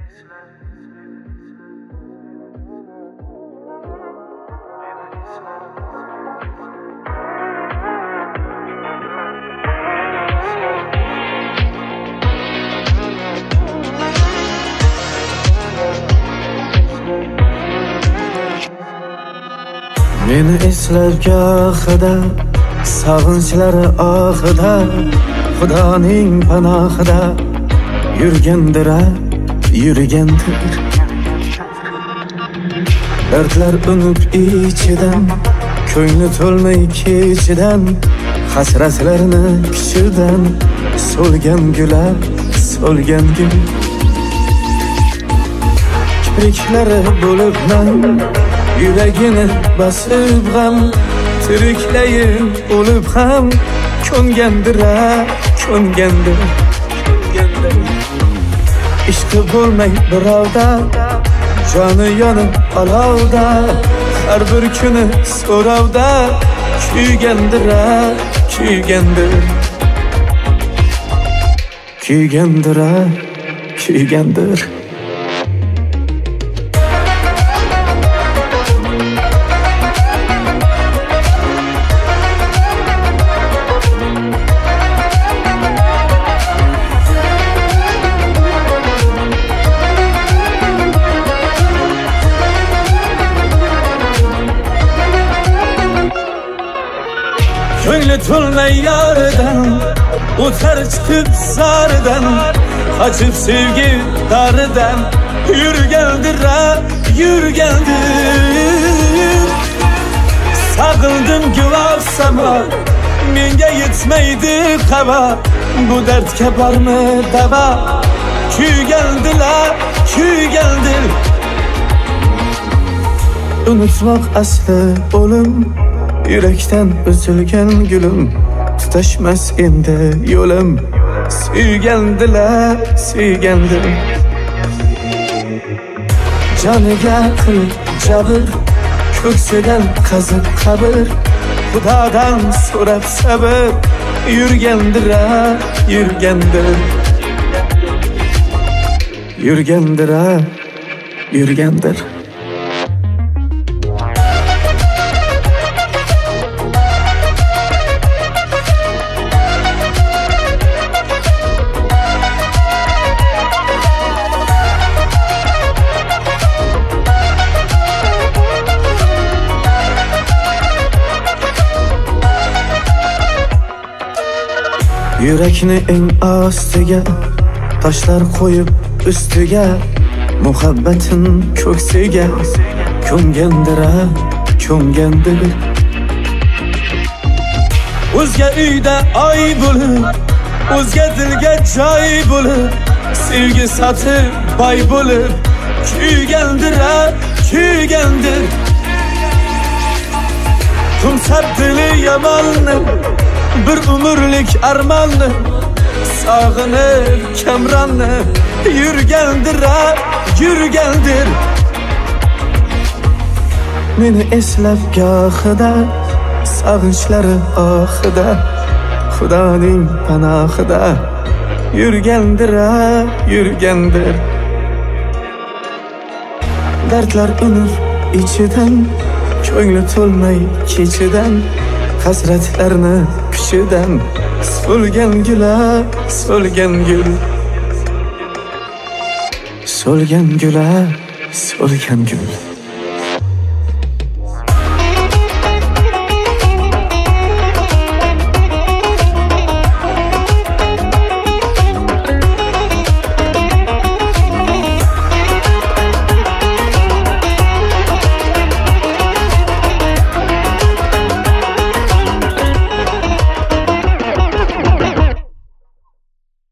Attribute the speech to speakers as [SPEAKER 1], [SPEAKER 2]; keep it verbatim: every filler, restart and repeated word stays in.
[SPEAKER 1] Meni eslar gohida, sog'inchlari ohida, Xudoning panohida yurgandir, yurgandir. Dardlar unib ichidan, ko'ngli to'lmay kechidan, hasratlarni kuchidan so'lgan gular, so'lgan gul. Kipriklari bo'lib man yuragini basib g'am, tiriklayin o'lib ham ko'ngandir, ko'ngandir. Ishqi bo'lmay birovda, joni yonib olovda, har bir kuni so'rovda kuygandir, kuygandir. Kuygandir, kuygandir.
[SPEAKER 2] Ko'ngli to'lmay yoridan, o'tar chiqib zaridan, qochib sevgi daridan yurgandir, yurgandir. Sog'indim guvoh samo, menga yetmaydi xabar, bu dardga bormi davo, kuygandilar, kuygandir.
[SPEAKER 1] Unutmoq asli o'lim, yurakdan uzilgan gulim, tutashmas endi yo'lim, suygandilar, suygandir. Joniga qilib jabr, ko'ksidan qazib qabr, Xudodan so'rab sabr, yurgandir, yurgandir. Yurgandir, yurgandir. Yurakni eng ostiga toshlar qo'yib ustiga, muhabbatin ko'ksiga ko'ngandir, ko'ngandir.
[SPEAKER 2] O'zga uyda oy bo'lib, o'zga dilga joy bo'lib, sevgi sotib boy bo'lib kuygandir, kuygandir. Tumsab dili yomonni, bir umrlik armonni, sog'inib kamronni yurgandir, yurgandir.
[SPEAKER 1] Meni eslab gohida, sog'inchlari ohida, Xudoning panohida yurgandir, yurgandir. Dardlar unib ichidan, ko'ngli to'lmay kechidan, hasratlarni kuchidan so'lgan gular, so'lgan gul. So'lgan gular, so'lgan gul.